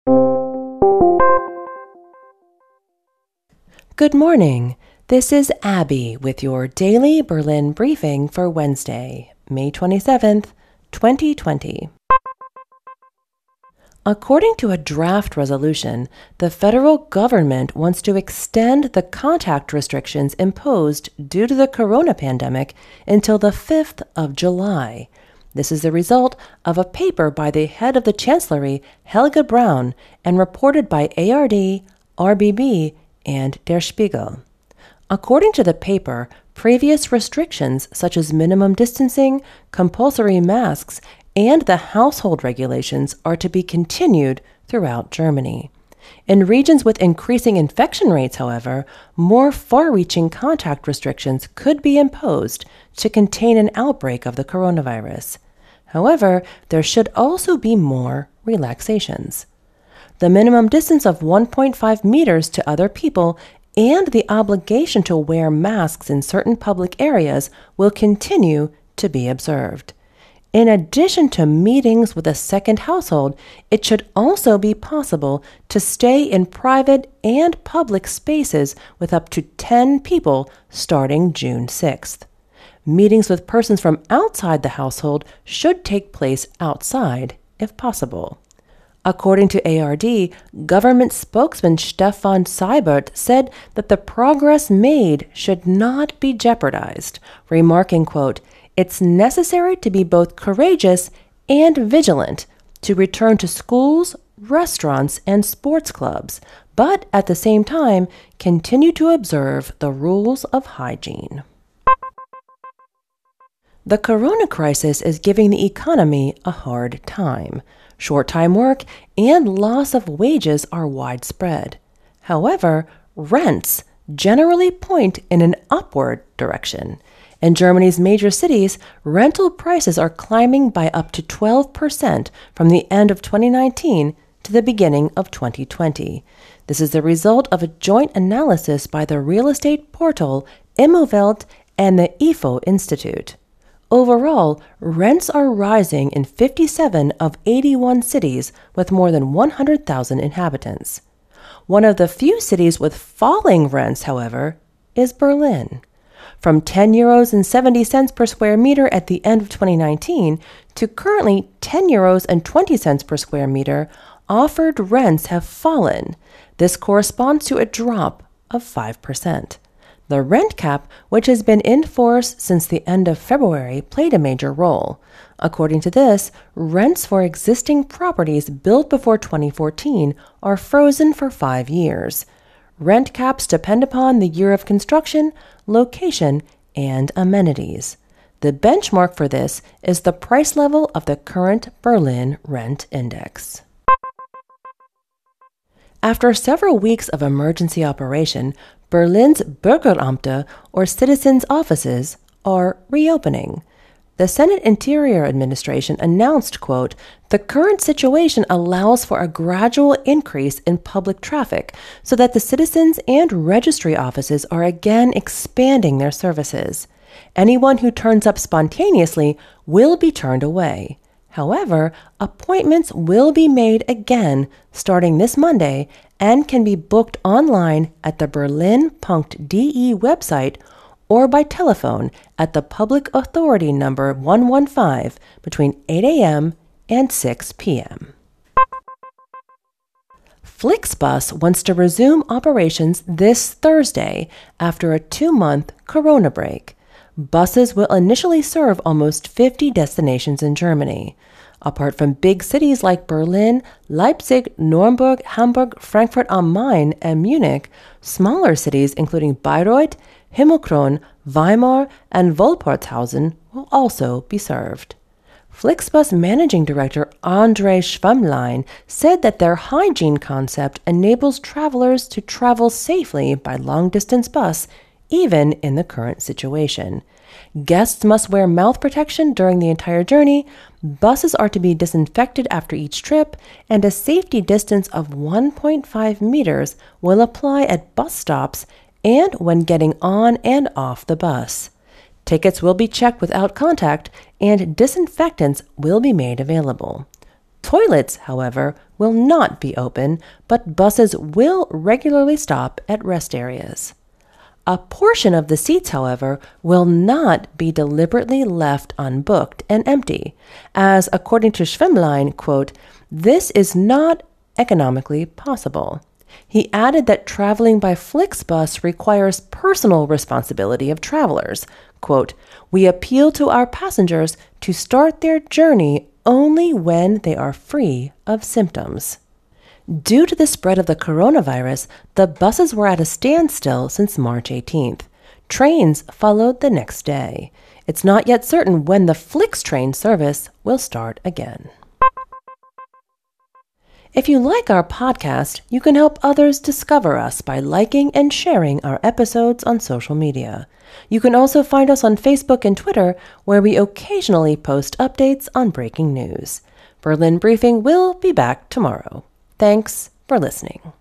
Good morning. This is Abby with your daily Berlin briefing for Wednesday, May 27th, 2020. According to a draft resolution, the federal government wants to extend the contact restrictions imposed due to the corona pandemic until the 5th of July. This is the result of a paper by the head of the Chancellery, Helge Braun, and reported by ARD, RBB, and Der Spiegel. According to the paper, previous restrictions such as minimum distancing, compulsory masks, and the household regulations are to be continued throughout Germany. In regions with increasing infection rates, however, more far-reaching contact restrictions could be imposed to contain an outbreak of the coronavirus. However, there should also be more relaxations. The minimum distance of 1.5 meters to other people and the obligation to wear masks in certain public areas will continue to be observed. In addition to meetings with a second household, it should also be possible to stay in private and public spaces with up to 10 people starting June 6th. Meetings with persons from outside the household should take place outside if possible. According to ARD, government spokesman Stefan Seibert said that the progress made should not be jeopardized, remarking, quote, "It's necessary to be both courageous and vigilant to return to schools, restaurants, and sports clubs, but at the same time continue to observe the rules of hygiene." The corona crisis is giving the economy a hard time. Short-time work and loss of wages are widespread. However, rents generally point in an upward direction. In Germany's major cities, rental prices are climbing by up to 12% from the end of 2019 to the beginning of 2020. This is the result of a joint analysis by the real estate portal Immowelt and the IFO Institute. Overall, rents are rising in 57 of 81 cities with more than 100,000 inhabitants. One of the few cities with falling rents, however, is Berlin. From €10.70 per square meter at the end of 2019 to currently €10.20 per square meter, offered rents have fallen. This corresponds to a drop of 5%. The rent cap, which has been in force since the end of February, played a major role. According to this, rents for existing properties built before 2014 are frozen for 5 years. Rent caps depend upon the year of construction, location, and amenities. The benchmark for this is the price level of the current Berlin Rent Index. After several weeks of emergency operation, Berlin's Bürgerämter, or citizens' offices, are reopening. The Senate Interior Administration announced, quote, "The current situation allows for a gradual increase in public traffic so that the citizens and registry offices are again expanding their services. Anyone who turns up spontaneously will be turned away. However, appointments will be made again starting this Monday and can be booked online at the Berlin.de website or by telephone at the public authority number 115 between 8 a.m. and 6 p.m. Flixbus wants to resume operations this Thursday after a 2-month corona break. Buses will initially serve almost 50 destinations in Germany. Apart from big cities like Berlin, Leipzig, Nuremberg, Hamburg, Frankfurt am Main, and Munich, smaller cities including Bayreuth, Himmelkron, Weimar, and Wolpertshausen will also be served. Flixbus Managing Director André Schwammlein said that their hygiene concept enables travelers to travel safely by long-distance bus, even in the current situation. Guests must wear mouth protection during the entire journey, buses are to be disinfected after each trip, and a safety distance of 1.5 meters will apply at bus stops and when getting on and off the bus. Tickets will be checked without contact, and disinfectants will be made available. Toilets, however, will not be open, but buses will regularly stop at rest areas. A portion of the seats, however, will not be deliberately left unbooked and empty, as, according to Schwemmlein, quote, "This is not economically possible." He added that traveling by Flixbus requires personal responsibility of travelers. Quote, "We appeal to our passengers to start their journey only when they are free of symptoms." Due to the spread of the coronavirus, the buses were at a standstill since March 18th. Trains followed the next day. It's not yet certain when the FlixTrain service will start again. If you like our podcast, you can help others discover us by liking and sharing our episodes on social media. You can also find us on Facebook and Twitter, where we occasionally post updates on breaking news. Berlin Briefing will be back tomorrow. Thanks for listening.